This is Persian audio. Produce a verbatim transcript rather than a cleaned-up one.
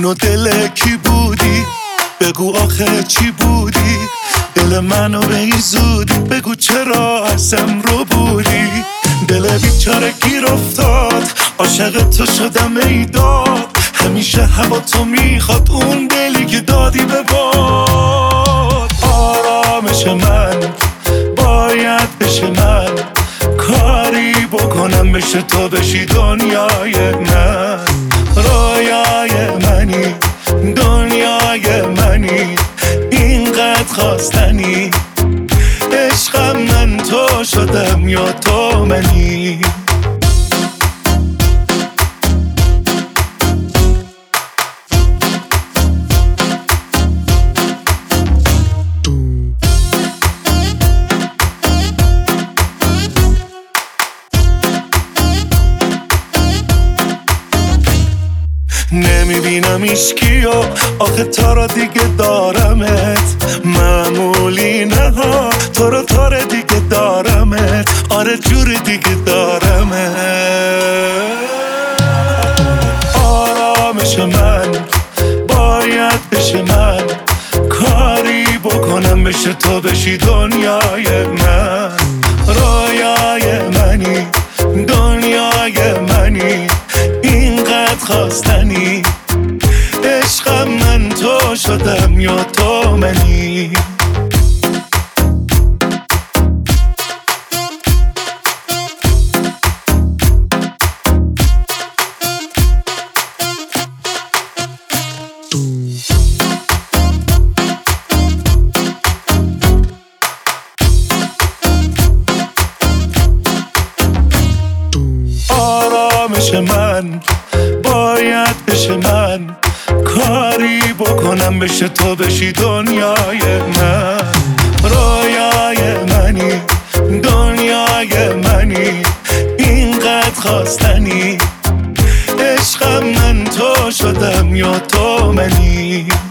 جون و دل کی بودی؟ بگو آخه چی بودی؟ دل منو به این زودی بگو چرا ازم رو بودی؟ دل بیچاره گیر افتاد عاشق تو شدم ای داد، همیشه هوا تو میخواد اون دلی که دادی به باد. آرامش من باید بشه من، کاری بکنم بشه تو بشی دنیای من. رویای منی دنیای منی اینقدر خواستنی، عشقم من تو شدم یا تو منی. نمیبینم ایشکیو آخه تو رو دیگه دارمت، معمولی نه ها تو رو تو رو دیگه دارمت، آره جور دیگه دارمت. آرامش من باید بشه من، کاری بکنم بشه تو بشی دنیای من. رویای منی دنیای منی اینقدر خواستنی، عشقم من تو شدم یا تو منی. آرامش من باید بشه من، کاری بکنم بشه تو بشی دنیای من. رویای منی دنیای منی اینقدر خواستنی، عشقم من تو شدم یا تو منی.